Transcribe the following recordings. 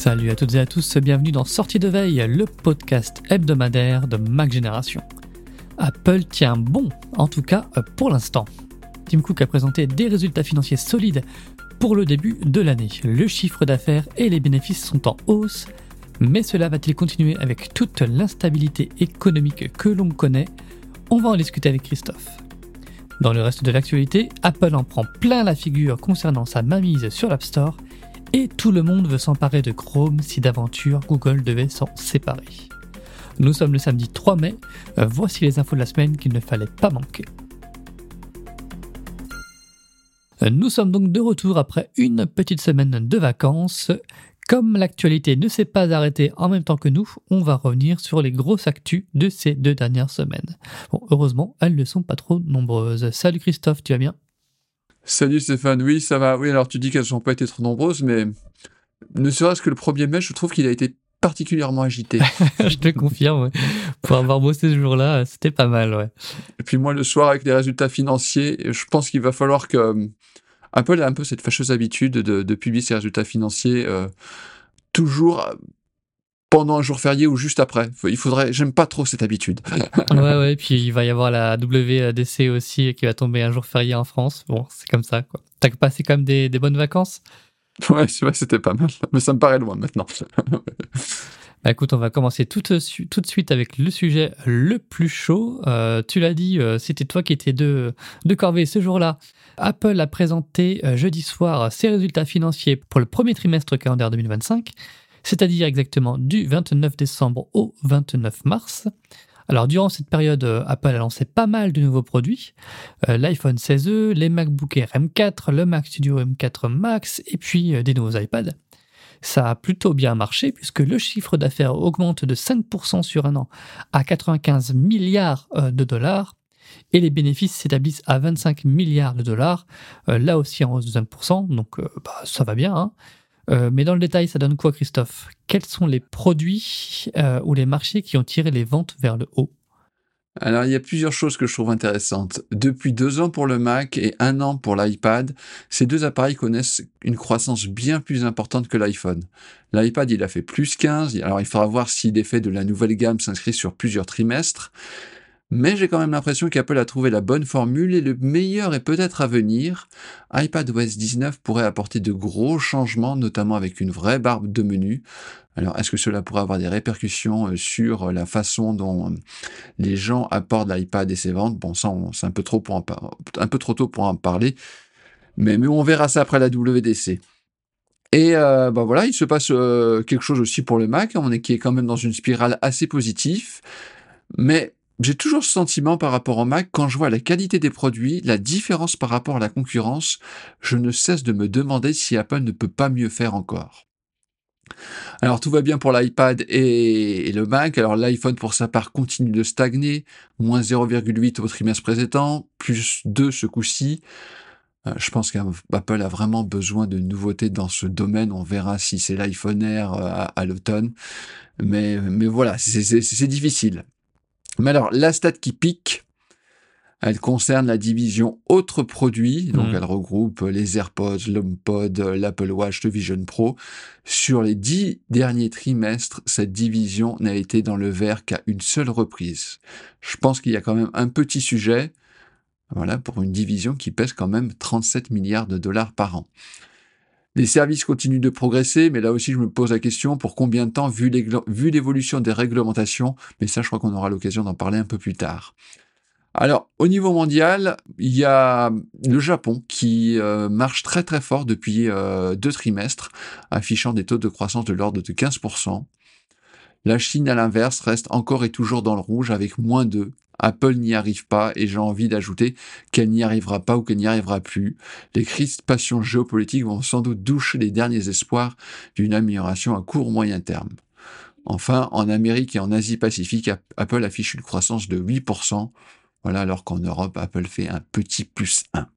Salut à toutes et à tous, bienvenue dans Sortie de Veille, le podcast hebdomadaire de Mac Génération. Apple tient bon, en tout cas pour l'instant. Tim Cook a présenté des résultats financiers solides pour le début de l'année. Le chiffre d'affaires et les bénéfices sont en hausse, mais cela va-t-il continuer avec toute l'instabilité économique que l'on connaît? On va en discuter avec Christophe. Dans le reste de l'actualité, Apple en prend plein la figure concernant sa mainmise sur l'App Store et tout le monde veut s'emparer de Chrome si d'aventure Google devait s'en séparer. Nous sommes le samedi 3 mai, voici les infos de la semaine qu'il ne fallait pas manquer. Nous sommes donc de retour après une petite semaine de vacances. Comme l'actualité ne s'est pas arrêtée en même temps que nous, on va revenir sur les grosses actus de ces 2 dernières semaines. Bon, heureusement, elles ne sont pas trop nombreuses. Salut Christophe, tu vas bien ? Salut Stéphane, oui ça va, oui alors tu dis qu'elles n'ont pas été trop nombreuses, mais ne serait-ce que le 1er mai, je trouve qu'il a été particulièrement agité. Je te confirme, ouais. Pour avoir bossé ce jour-là, c'était pas mal, ouais. Et puis moi le soir avec les résultats financiers, je pense qu'il va falloir que Apple a un peu cette fâcheuse habitude de publier ses résultats financiers toujours pendant un jour férié ou juste après. J'aime pas trop cette habitude. Ouais, puis il va y avoir la WDC aussi qui va tomber un jour férié en France. Bon, c'est comme ça, quoi. T'as passé quand même des bonnes vacances ? Ouais, c'est vrai, c'était pas mal, mais ça me paraît loin maintenant. Bah écoute, on va commencer tout de suite avec le sujet le plus chaud. Tu l'as dit, c'était toi qui étais de corvée ce jour-là. Apple a présenté jeudi soir ses résultats financiers pour le premier trimestre calendaire 2025, c'est-à-dire exactement du 29 décembre au 29 mars. Alors durant cette période, Apple a lancé pas mal de nouveaux produits, l'iPhone 16e, les MacBook Air M4, le Mac Studio M4 Max et puis des nouveaux iPads. Ça a plutôt bien marché puisque le chiffre d'affaires augmente de 5% sur un an à 95 milliards de dollars et les bénéfices s'établissent à 25 milliards de dollars, là aussi en hausse de 5%, donc ça va bien, hein. Mais dans le détail, ça donne quoi, Christophe ? Quels sont les produits ou les marchés qui ont tiré les ventes vers le haut ? Alors, il y a plusieurs choses que je trouve intéressantes. Depuis 2 ans pour le Mac et 1 an pour l'iPad, ces 2 appareils connaissent une croissance bien plus importante que l'iPhone. L'iPad, il a fait plus 15, alors il faudra voir si l'effet de la nouvelle gamme s'inscrit sur plusieurs trimestres. Mais j'ai quand même l'impression qu'Apple a trouvé la bonne formule et le meilleur est peut-être à venir. iPadOS 19 pourrait apporter de gros changements, notamment avec une vraie barre de menu. Alors, est-ce que cela pourrait avoir des répercussions sur la façon dont les gens apportent l'iPad et ses ventes? Bon, ça, c'est un peu trop tôt pour en parler, mais on verra ça après la WDC. Et voilà, il se passe quelque chose aussi pour le Mac, qui est quand même dans une spirale assez positive, mais j'ai toujours ce sentiment par rapport au Mac, quand je vois la qualité des produits, la différence par rapport à la concurrence, je ne cesse de me demander si Apple ne peut pas mieux faire encore. Alors tout va bien pour l'iPad et le Mac, alors l'iPhone pour sa part continue de stagner, moins 0,8 au trimestre précédent, plus 2 ce coup-ci. Je pense qu'Apple a vraiment besoin de nouveautés dans ce domaine, on verra si c'est l'iPhone Air à l'automne, mais voilà, c'est difficile. Mais alors, la stat qui pique, elle concerne la division autres produits, donc elle regroupe les AirPods, l'HomePod, l'Apple Watch, le Vision Pro. Sur les 10 derniers trimestres, cette division n'a été dans le vert qu'à une seule reprise. Je pense qu'il y a quand même un petit sujet, voilà, pour une division qui pèse quand même 37 milliards de dollars par an. Les services continuent de progresser, mais là aussi je me pose la question, pour combien de temps, vu l'évolution des réglementations, mais ça je crois qu'on aura l'occasion d'en parler un peu plus tard. Alors, au niveau mondial, il y a le Japon qui marche très très fort depuis 2 trimestres, affichant des taux de croissance de l'ordre de 15%. La Chine, à l'inverse, reste encore et toujours dans le rouge avec moins 2. Apple n'y arrive pas et j'ai envie d'ajouter qu'elle n'y arrivera pas ou qu'elle n'y arrivera plus. Les crispations géopolitiques vont sans doute doucher les derniers espoirs d'une amélioration à court ou moyen terme. Enfin, en Amérique et en Asie-Pacifique, Apple affiche une croissance de 8%. Voilà, alors qu'en Europe, Apple fait un petit plus 1.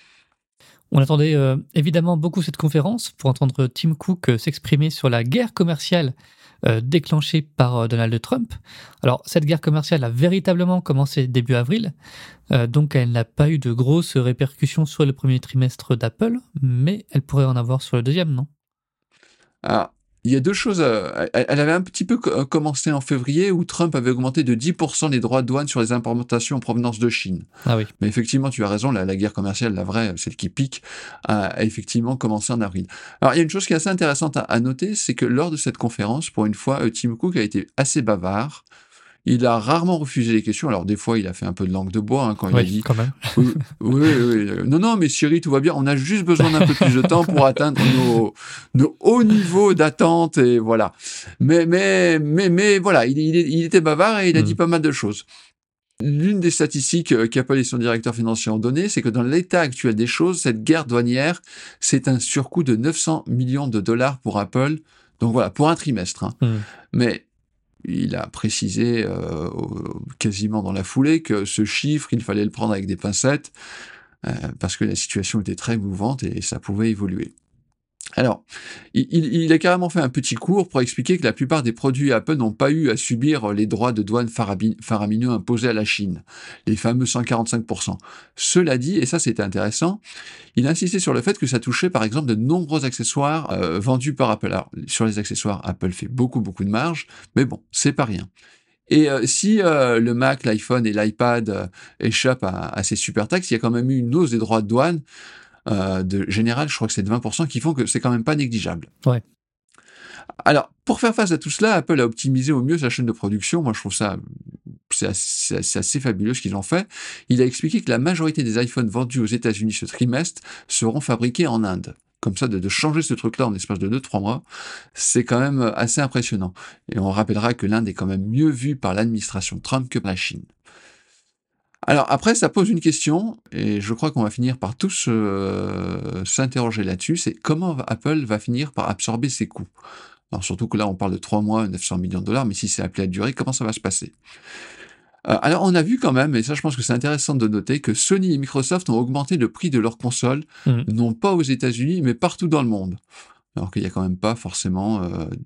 On attendait évidemment beaucoup cette conférence pour entendre Tim Cook s'exprimer sur la guerre commerciale déclenchée par Donald Trump. Alors, cette guerre commerciale a véritablement commencé début avril, donc elle n'a pas eu de grosses répercussions sur le premier trimestre d'Apple, mais elle pourrait en avoir sur le deuxième, non ? Ah, il y a deux choses. Elle avait un petit peu commencé en février où Trump avait augmenté de 10% les droits de douane sur les importations en provenance de Chine. Ah oui. Mais effectivement, tu as raison, la guerre commerciale, la vraie, celle qui pique, a effectivement commencé en avril. Alors, il y a une chose qui est assez intéressante à noter, c'est que lors de cette conférence, pour une fois, Tim Cook a été assez bavard. Il a rarement refusé les questions. Alors, des fois, il a fait un peu de langue de bois quand il a dit quand même. oui, non, mais Siri, tout va bien. On a juste besoin d'un peu plus de temps pour atteindre nos hauts niveaux d'attente et voilà. Mais voilà, il était bavard et il a dit pas mal de choses. L'une des statistiques qu'Apple et son directeur financier ont donné, c'est que dans l'état actuel des choses, cette guerre douanière, c'est un surcoût de 900 millions de dollars pour Apple. Donc voilà, pour un trimestre. Mais il a précisé quasiment dans la foulée que ce chiffre, il fallait le prendre avec des pincettes parce que la situation était très mouvante et ça pouvait évoluer. Alors, il a carrément fait un petit cours pour expliquer que la plupart des produits Apple n'ont pas eu à subir les droits de douane faramineux imposés à la Chine, les fameux 145%. Cela dit, et ça c'était intéressant, il a insisté sur le fait que ça touchait par exemple de nombreux accessoires vendus par Apple. Alors, sur les accessoires, Apple fait beaucoup de marge, mais bon, c'est pas rien. Et si le Mac, l'iPhone et l'iPad échappent à ces super taxes, il y a quand même eu une hausse des droits de douane de général, je crois que c'est de 20%, qui font que c'est quand même pas négligeable. Ouais. Alors, pour faire face à tout cela, Apple a optimisé au mieux sa chaîne de production. Moi, je trouve ça, c'est assez fabuleux ce qu'ils ont fait. Il a expliqué que la majorité des iPhones vendus aux États-Unis ce trimestre seront fabriqués en Inde. Comme ça, de changer ce truc-là en l'espace de 2-3 mois, c'est quand même assez impressionnant. Et on rappellera que l'Inde est quand même mieux vue par l'administration Trump que la Chine. Alors après, ça pose une question, et je crois qu'on va finir par tous s'interroger là-dessus, c'est comment Apple va finir par absorber ses coûts. Alors surtout que là, on parle de 3 mois, 900 millions de dollars, mais si c'est appelé à durer, comment ça va se passer? Alors on a vu quand même, et ça je pense que c'est intéressant de noter, que Sony et Microsoft ont augmenté le prix de leurs consoles, non pas aux États-Unis, mais partout dans le monde. Alors qu'il n'y a quand même pas forcément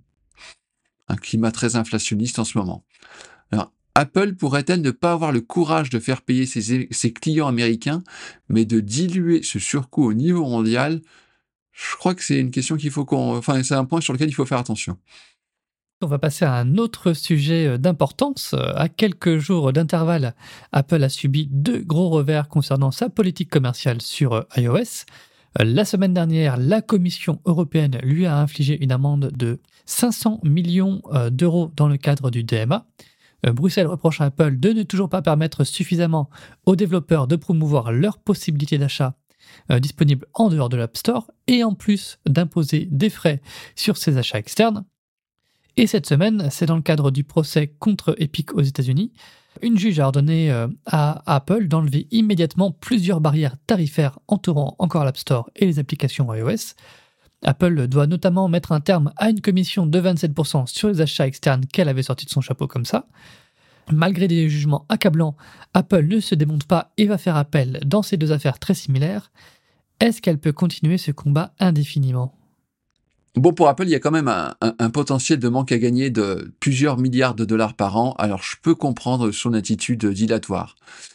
un climat très inflationniste en ce moment. Alors, Apple pourrait-elle ne pas avoir le courage de faire payer ses clients américains, mais de diluer ce surcoût au niveau mondial? Je crois que c'est une question c'est un point sur lequel il faut faire attention. On va passer à un autre sujet d'importance. À quelques jours d'intervalle, Apple a subi 2 gros revers concernant sa politique commerciale sur iOS. La semaine dernière, la Commission européenne lui a infligé une amende de 500 millions d'euros dans le cadre du DMA. Bruxelles reproche à Apple de ne toujours pas permettre suffisamment aux développeurs de promouvoir leurs possibilités d'achat disponibles en dehors de l'App Store et en plus d'imposer des frais sur ses achats externes. Et cette semaine, c'est dans le cadre du procès contre Epic aux États-Unis, une juge a ordonné à Apple d'enlever immédiatement plusieurs barrières tarifaires entourant encore l'App Store et les applications iOS. Apple doit notamment mettre un terme à une commission de 27% sur les achats externes qu'elle avait sortis de son chapeau comme ça. Malgré des jugements accablants, Apple ne se démonte pas et va faire appel dans ces deux affaires très similaires. Est-ce qu'elle peut continuer ce combat indéfiniment ? Bon, pour Apple, il y a quand même un potentiel de manque à gagner de plusieurs milliards de dollars par an, alors je peux comprendre son attitude dilatoire.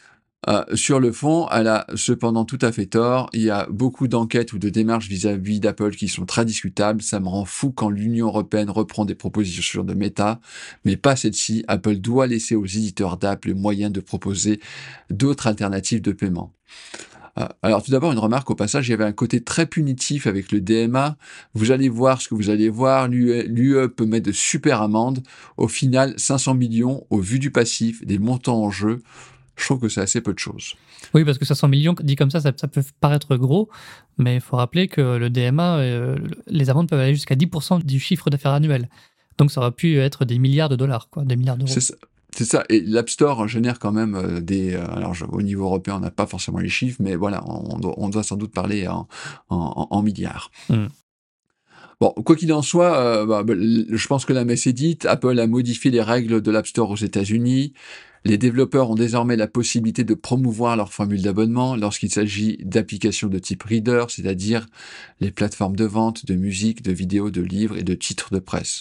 Sur le fond, elle a cependant tout à fait tort. Il y a beaucoup d'enquêtes ou de démarches vis-à-vis d'Apple qui sont très discutables. Ça me rend fou quand l'Union européenne reprend des propositions de Meta, mais pas celle-ci. Apple doit laisser aux éditeurs d'app le moyen de proposer d'autres alternatives de paiement. Alors tout d'abord, une remarque au passage, il y avait un côté très punitif avec le DMA. Vous allez voir ce que vous allez voir, l'UE peut mettre de super amendes. Au final, 500 millions au vu du passif, des montants en jeu. Je trouve que c'est assez peu de choses. Oui, parce que 500 millions, dit comme ça peut paraître gros, mais il faut rappeler que le DMA, les amendes peuvent aller jusqu'à 10% du chiffre d'affaires annuel. Donc ça aurait pu être des milliards de dollars, des milliards d'euros. C'est ça, et l'App Store génère quand même au niveau européen, on n'a pas forcément les chiffres, mais voilà, on doit sans doute parler en milliards. Bon, quoi qu'il en soit, je pense que la messe est dite. Apple a modifié les règles de l'App Store aux États-Unis. Les développeurs ont désormais la possibilité de promouvoir leur formule d'abonnement lorsqu'il s'agit d'applications de type Reader, c'est-à-dire les plateformes de vente de musique, de vidéos, de livres et de titres de presse.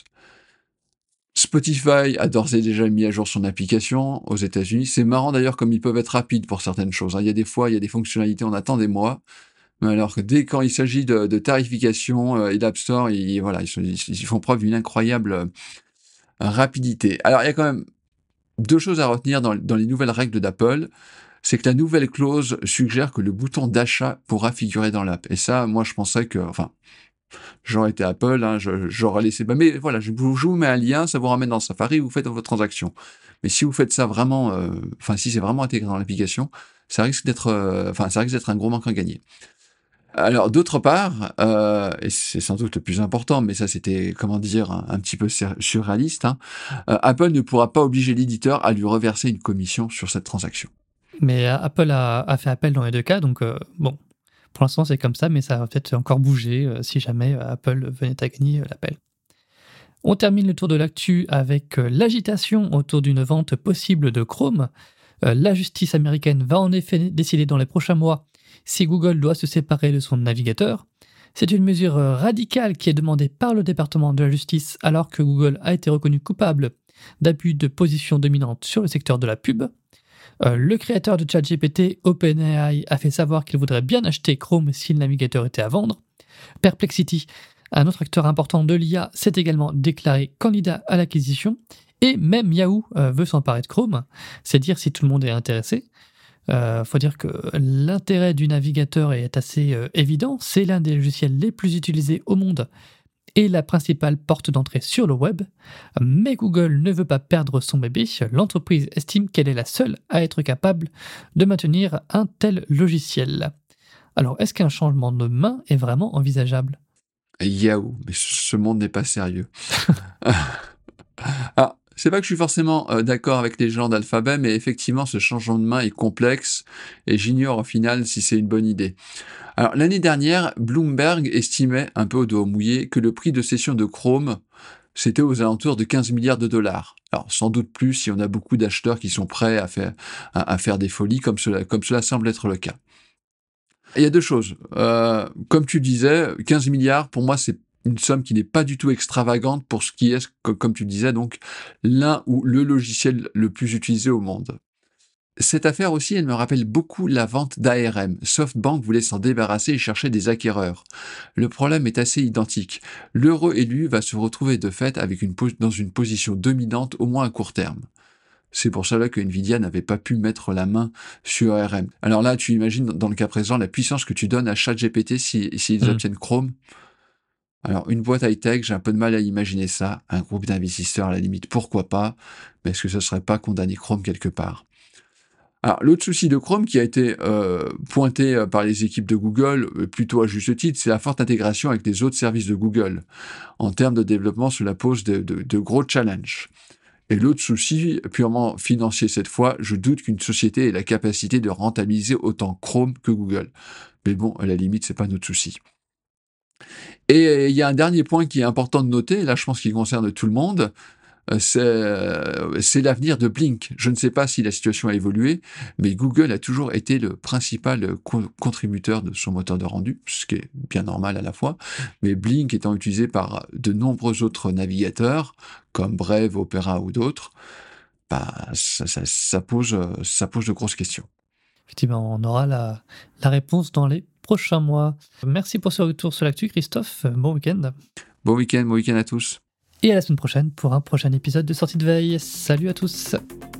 Spotify a d'ores et déjà mis à jour son application aux États-Unis. C'est marrant d'ailleurs comme ils peuvent être rapides pour certaines choses. Il y a des fois, il y a des fonctionnalités, on attend des mois. Alors que dès quand il s'agit de tarification et d'App Store, voilà, ils font preuve d'une incroyable rapidité. Alors, il y a quand même deux choses à retenir dans les nouvelles règles d'Apple. C'est que la nouvelle clause suggère que le bouton d'achat pourra figurer dans l'app. Et ça, moi, je pensais que, enfin, j'aurais été Apple, hein, j'aurais laissé. Mais voilà, je vous mets un lien, ça vous ramène dans Safari, vous faites votre transaction. Mais si vous faites ça vraiment, si c'est vraiment intégré dans l'application, ça risque d'être un gros manque à gagner. Alors, d'autre part, et c'est sans doute le plus important, mais ça c'était, comment dire, un petit peu surréaliste, hein, Apple ne pourra pas obliger l'éditeur à lui reverser une commission sur cette transaction. Mais Apple a fait appel dans les deux cas, donc bon, pour l'instant c'est comme ça, mais ça va peut-être encore bouger si jamais Apple venait à gagner l'appel. On termine le tour de l'actu avec l'agitation autour d'une vente possible de Chrome. La justice américaine va en effet décider dans les prochains mois si Google doit se séparer de son navigateur. C'est une mesure radicale qui est demandée par le département de la justice alors que Google a été reconnu coupable d'abus de position dominante sur le secteur de la pub. Le créateur de ChatGPT, OpenAI, a fait savoir qu'il voudrait bien acheter Chrome si le navigateur était à vendre. Perplexity, un autre acteur important de l'IA, s'est également déclaré candidat à l'acquisition. Et même Yahoo veut s'emparer de Chrome. C'est dire si tout le monde est intéressé. Faut dire que l'intérêt du navigateur est assez évident. C'est l'un des logiciels les plus utilisés au monde et la principale porte d'entrée sur le web. Mais Google ne veut pas perdre son bébé. L'entreprise estime qu'elle est la seule à être capable de maintenir un tel logiciel. Alors, est-ce qu'un changement de main est vraiment envisageable ? Yahoo, mais ce monde n'est pas sérieux. Alors, c'est pas que je suis forcément d'accord avec les gens d'Alphabet, mais effectivement, ce changement de main est complexe et j'ignore au final si c'est une bonne idée. Alors, l'année dernière, Bloomberg estimait, un peu au doigt mouillé, que le prix de cession de Chrome, c'était aux alentours de 15 milliards de dollars. Alors, sans doute plus si on a beaucoup d'acheteurs qui sont prêts à faire des folies, comme cela semble être le cas. Il y a deux choses. Comme tu disais, 15 milliards, pour moi, c'est une somme qui n'est pas du tout extravagante pour ce qui est, comme tu disais, donc l'un ou le logiciel le plus utilisé au monde. Cette affaire aussi, elle me rappelle beaucoup la vente d'ARM. SoftBank voulait s'en débarrasser et chercher des acquéreurs. Le problème est assez identique. L'heureux élu va se retrouver de fait dans une position dominante au moins à court terme. C'est pour cela que Nvidia n'avait pas pu mettre la main sur ARM. Alors là, tu imagines dans le cas présent la puissance que tu donnes à ChatGPT s'ils obtiennent Chrome. Alors, une boîte high-tech, j'ai un peu de mal à imaginer ça. Un groupe d'investisseurs, à la limite, pourquoi pas? Mais est-ce que ça serait pas condamner Chrome quelque part? Alors, l'autre souci de Chrome qui a été pointé par les équipes de Google, plutôt à juste titre, c'est la forte intégration avec les autres services de Google. En termes de développement, cela pose de gros challenges. Et l'autre souci, purement financier cette fois, je doute qu'une société ait la capacité de rentabiliser autant Chrome que Google. Mais bon, à la limite, c'est pas notre souci. Et il y a un dernier point qui est important de noter, là je pense qu'il concerne tout le monde, c'est l'avenir de Blink. Je ne sais pas si la situation a évolué, mais Google a toujours été le principal contributeur de son moteur de rendu, ce qui est bien normal à la fois, mais Blink étant utilisé par de nombreux autres navigateurs, comme Brave, Opera ou d'autres, ça pose de grosses questions. Effectivement, on aura la réponse dans les prochains mois. Merci pour ce retour sur l'actu, Christophe. Bon week-end. Bon week-end à tous. Et à la semaine prochaine pour un prochain épisode de Sortie de Veille. Salut à tous.